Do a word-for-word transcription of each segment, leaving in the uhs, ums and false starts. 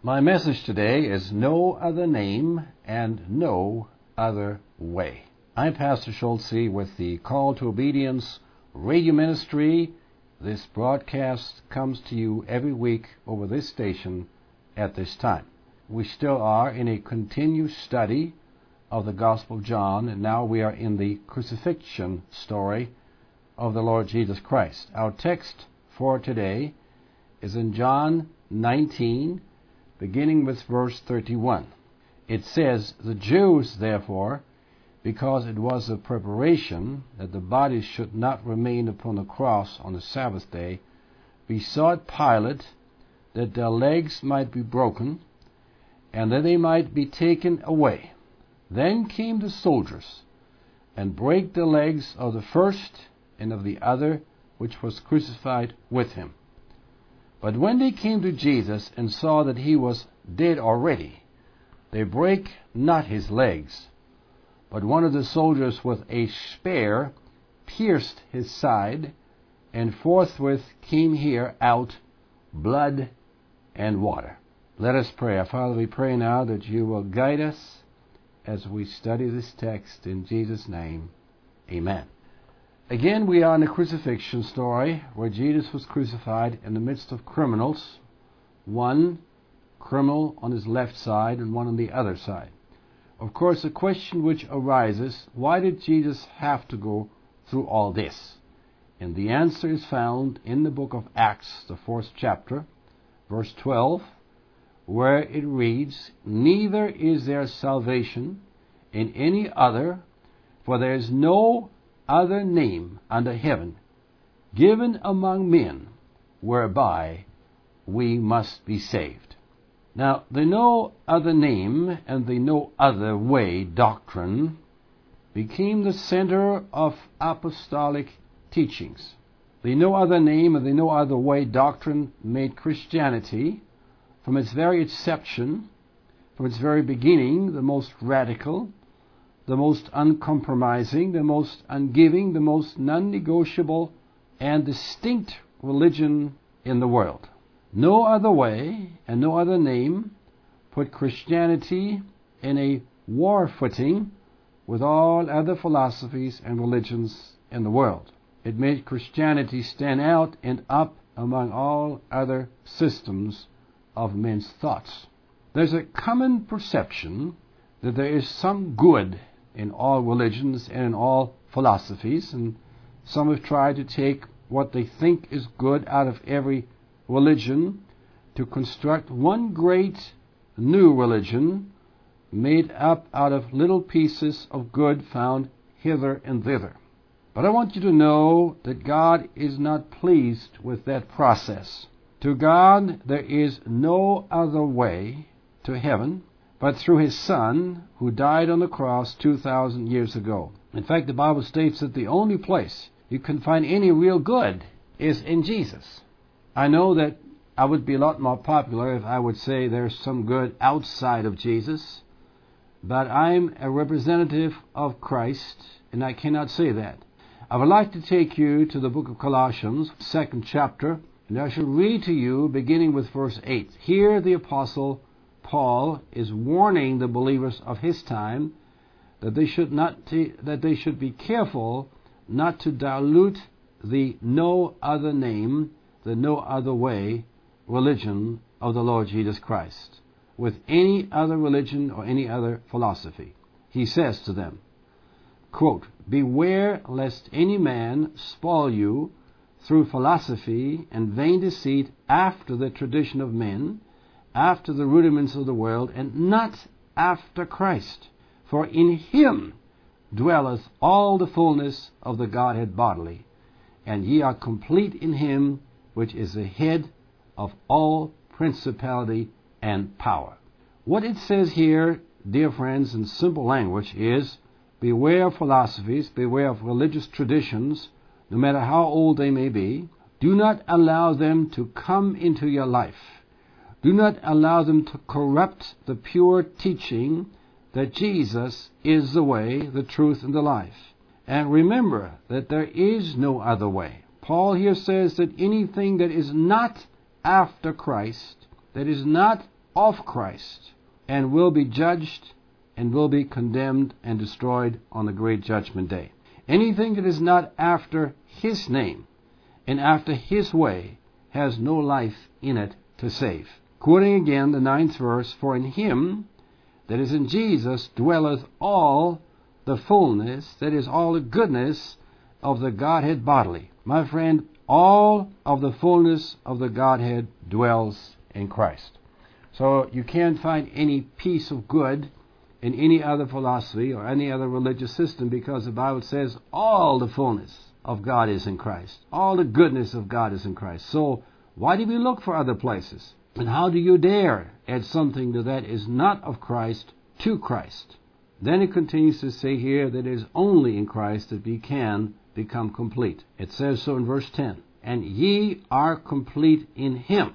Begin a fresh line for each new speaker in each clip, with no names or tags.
My message today is No Other Name and No Other Way. I'm Pastor Schultze with the Call to Obedience radio ministry. This broadcast comes to you every week over this station at this time. We still are in a continued study of the Gospel of John, and now we are in the crucifixion story of the Lord Jesus Christ. Our text for today is in John nineteen, beginning with verse thirty-one. It says, "The Jews, therefore, because it was a preparation that the body should not remain upon the cross on the Sabbath day, besought Pilate that their legs might be broken, and that they might be taken away. Then came the soldiers, and brake the legs of the first and of the other which was crucified with him. But when they came to Jesus and saw that he was dead already, they brake not his legs. But one of the soldiers with a spear pierced his side, and forthwith came here out blood and water." Let us pray. Our Father, we pray now that you will guide us as we study this text. In Jesus' name, amen. Again, we are in a crucifixion story where Jesus was crucified in the midst of criminals, one criminal on his left side and one on the other side. Of course, the question which arises, why did Jesus have to go through all this? And the answer is found in the book of Acts, the fourth chapter, verse twelve, where it reads, "Neither is there salvation in any other, for there is no other name under heaven given among men whereby we must be saved." Now, the no other name and the no other way doctrine became the center of apostolic teachings. The no other name and the no other way doctrine made Christianity, from its very inception, from its very beginning, the most radical, the most uncompromising, the most ungiving, the most non-negotiable and distinct religion in the world. No other way and no other name put Christianity in a war footing with all other philosophies and religions in the world. It made Christianity stand out and up among all other systems of men's thoughts. There's a common perception that there is some good in all religions and in all philosophies, and some have tried to take what they think is good out of every religion to construct one great new religion made up out of little pieces of good found hither and thither. But I want you to know that God is not pleased with that process. To God there is no other way to heaven but through his Son, who died on the cross two thousand years ago. In fact, the Bible states that the only place you can find any real good is in Jesus. I know that I would be a lot more popular if I would say there's some good outside of Jesus, but I'm a representative of Christ, and I cannot say that. I would like to take you to the book of Colossians, second chapter, and I shall read to you beginning with verse eight. Here the apostle Paul is warning the believers of his time that they should not t- that they should be careful not to dilute the no other name, the no other way religion of the Lord Jesus Christ with any other religion or any other philosophy. He says to them, quote, "Beware lest any man spoil you through philosophy and vain deceit after the tradition of men, after the rudiments of the world, and not after Christ. For in him dwelleth all the fullness of the Godhead bodily, and ye are complete in him which is the head of all principality and power." What it says here, dear friends, in simple language is, beware of philosophies, beware of religious traditions, no matter how old they may be. Do not allow them to come into your life. Do not allow them to corrupt the pure teaching that Jesus is the way, the truth, and the life. And remember that there is no other way. Paul here says that anything that is not after Christ, that is not of Christ, and will be judged and will be condemned and destroyed on the great judgment day. Anything that is not after His name and after His way has no life in it to save. Quoting again the ninth verse, "For in Him," that is in Jesus, "dwelleth all the fullness," that is, all the goodness of the Godhead bodily. My friend, all of the fullness of the Godhead dwells in Christ. So you can't find any piece of good in any other philosophy or any other religious system, because the Bible says all the fullness of God is in Christ. All the goodness of God is in Christ. So why do we look for other places? And how do you dare add something to that is not of Christ to Christ? Then it continues to say here that it is only in Christ that we can become complete. It says so in verse ten. "And ye are complete in Him."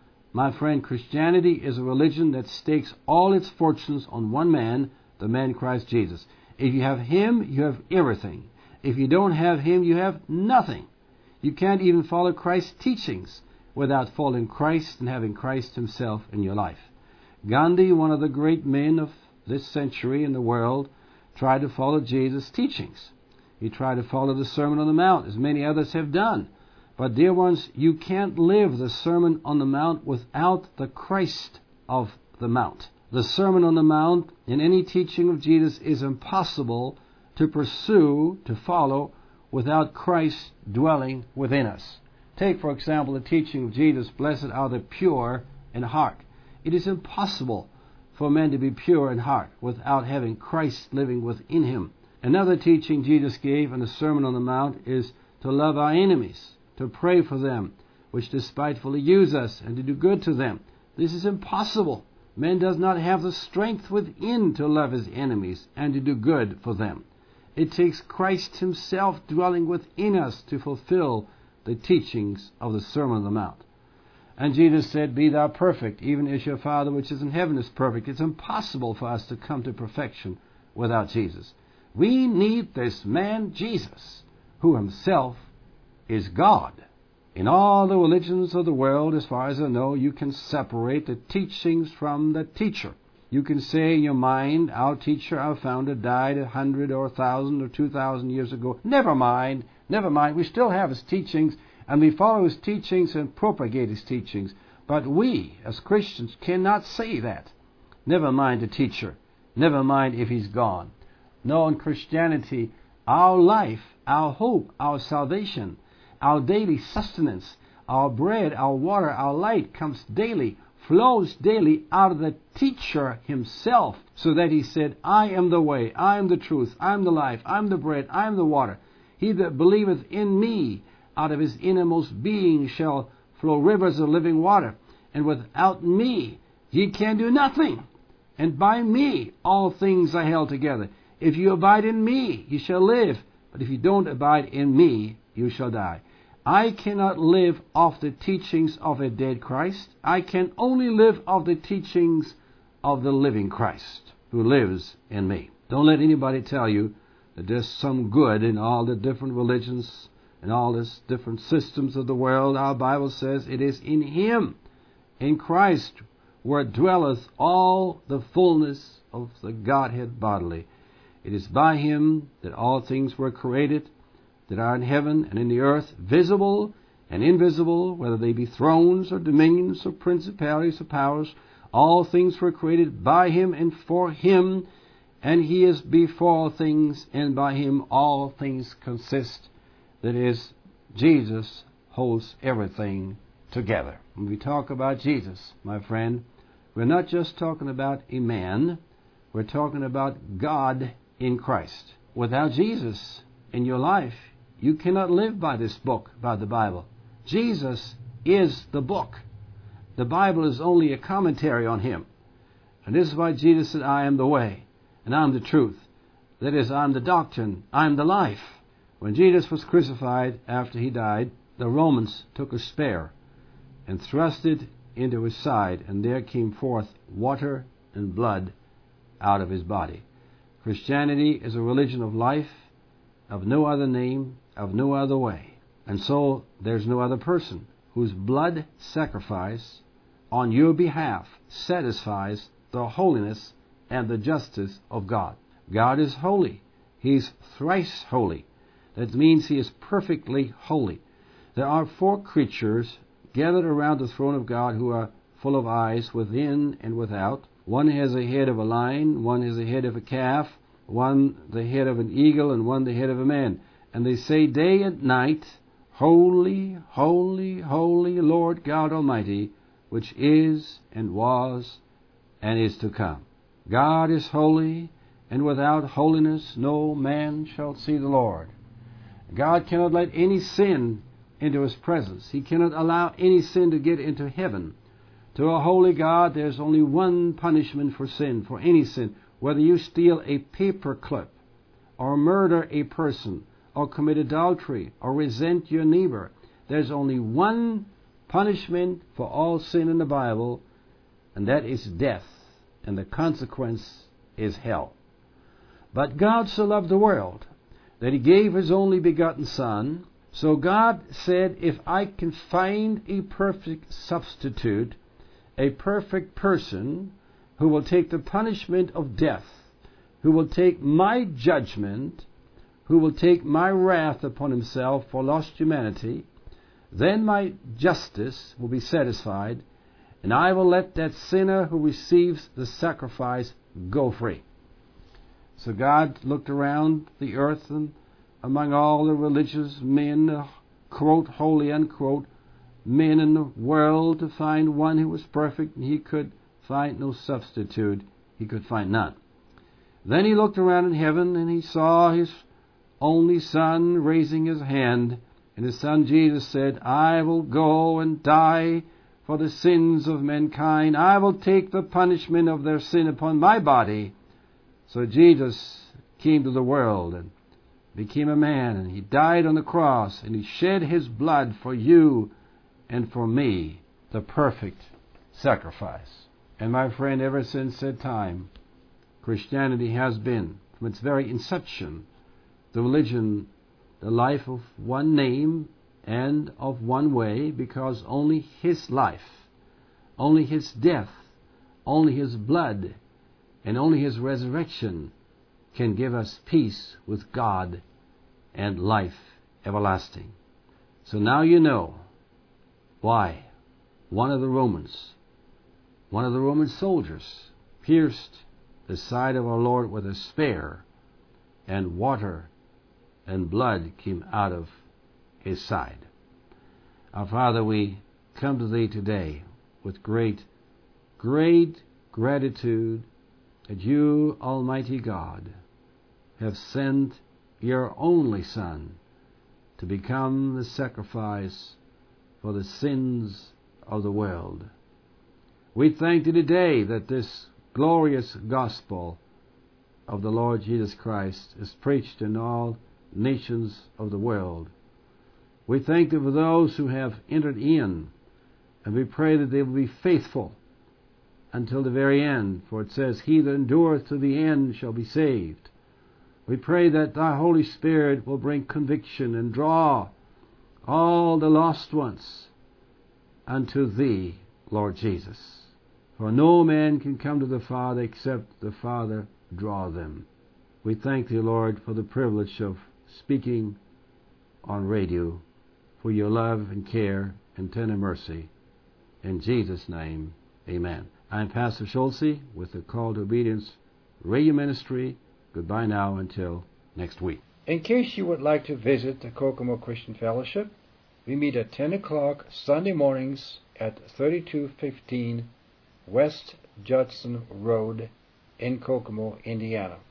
My friend, Christianity is a religion that stakes all its fortunes on one man, the man Christ Jesus. If you have Him, you have everything. If you don't have Him, you have nothing. You can't even follow Christ's teachings without following Christ and having Christ Himself in your life. Gandhi, one of the great men of this century in the world, tried to follow Jesus' teachings. He tried to follow the Sermon on the Mount, as many others have done. But, dear ones, you can't live the Sermon on the Mount without the Christ of the Mount. The Sermon on the Mount in any teaching of Jesus is impossible to pursue, to follow, without Christ dwelling within us. Take, for example, the teaching of Jesus, "Blessed are the pure in heart." It is impossible for men to be pure in heart without having Christ living within him. Another teaching Jesus gave in the Sermon on the Mount is to love our enemies, to pray for them which despitefully use us, and to do good to them. This is impossible. Man does not have the strength within to love his enemies and to do good for them. It takes Christ Himself dwelling within us to fulfill the teachings of the Sermon on the Mount. And Jesus said, "Be thou perfect, even as your Father which is in heaven is perfect." It's impossible for us to come to perfection without Jesus. We need this man, Jesus, who Himself is God. In all the religions of the world, as far as I know, you can separate the teachings from the teacher. You can say in your mind, our teacher, our founder, died a hundred or a thousand or two thousand years ago. Never mind, never mind. We still have his teachings, and we follow his teachings and propagate his teachings. But we, as Christians, cannot say that. Never mind the teacher. Never mind if he's gone. No, in Christianity, our life, our hope, our salvation, our daily sustenance, our bread, our water, our light comes daily, flows daily out of the teacher himself, so that he said, "I am the way, I am the truth, I am the life, I am the bread, I am the water. He that believeth in me, out of his innermost being shall flow rivers of living water. And without me ye can do nothing. And by me all things are held together. If you abide in me, you shall live. But if you don't abide in me, you shall die." I cannot live off the teachings of a dead Christ. I can only live off the teachings of the living Christ who lives in me. Don't let anybody tell you that there's some good in all the different religions and all the different systems of the world. Our Bible says it is in Him, in Christ, where dwelleth all the fullness of the Godhead bodily. It is by Him that all things were created, that are in heaven and in the earth, visible and invisible, whether they be thrones or dominions or principalities or powers. All things were created by Him and for Him, and He is before all things, and by Him all things consist. That is, Jesus holds everything together. When we talk about Jesus, my friend, we're not just talking about a man, we're talking about God in Christ. Without Jesus in your life, you cannot live by this book, by the Bible. Jesus is the book. The Bible is only a commentary on Him. And this is why Jesus said, "I am the way, and I am the truth." That is, I am the doctrine, I am the life. When Jesus was crucified, after He died, the Romans took a spear and thrust it into His side, and there came forth water and blood out of His body. Christianity is a religion of life, of no other name, of no other way. And so there's no other person whose blood sacrifice on your behalf satisfies the holiness and the justice of God. God is holy. He is thrice holy. That means He is perfectly holy. There are four creatures gathered around the throne of God who are full of eyes within and without. One has a head of a lion, one has a head of a calf, one the head of an eagle, and one the head of a man. And they say day and night, Holy, holy, holy Lord God Almighty, which is and was and is to come. God is holy, and without holiness no man shall see the Lord. God cannot let any sin into His presence. He cannot allow any sin to get into heaven. To a holy God, there's only one punishment for sin, for any sin. Whether you steal a paper clip, or murder a person, or commit adultery, or resent your neighbor, there's only one punishment for all sin in the Bible, and that is death, and the consequence is hell. But God so loved the world that He gave His only begotten Son. So God said, if I can find a perfect substitute, a perfect person who will take the punishment of death, who will take my judgment, who will take my wrath upon Himself for lost humanity, then my justice will be satisfied, and I will let that sinner who receives the sacrifice go free. So God looked around the earth, and among all the religious men, uh, quote, holy, unquote, men in the world, to find one who was perfect, and He could find no substitute. He could find none. Then He looked around in heaven, and He saw His only Son raising His hand, and His Son Jesus said, I will go and die for the sins of mankind. I will take the punishment of their sin upon my body. So Jesus came to the world and became a man, and He died on the cross, and He shed His blood for you and for me, the perfect sacrifice. And my friend, ever since that time, Christianity has been, from its very inception, the religion, the life of one name and of one way, because only His life, only His death, only His blood, and only His resurrection can give us peace with God and life everlasting. So now you know why one of the Romans, one of the Roman soldiers, pierced the side of our Lord with a spear, and water and blood came out of His side. Our Father, we come to Thee today with great, great gratitude that You, Almighty God, have sent Your only Son to become the sacrifice for the sins of the world. We thank Thee today that this glorious gospel of the Lord Jesus Christ is preached in all nations of the world. We thank Thee for those who have entered in, and we pray that they will be faithful until the very end, for it says, He that endureth to the end shall be saved. We pray that Thy Holy Spirit will bring conviction and draw all the lost ones unto Thee, Lord Jesus. For no man can come to the Father except the Father draw them. We thank Thee, Lord, for the privilege of speaking on radio, for Your love and care and tender mercy. In Jesus' name, amen. I'm Pastor Schulze with the Call to Obedience Radio Ministry. Goodbye now until next week. In case you would like to visit the Kokomo Christian Fellowship, we meet at ten o'clock Sunday mornings at thirty-two fifteen West Judson Road in Kokomo, Indiana.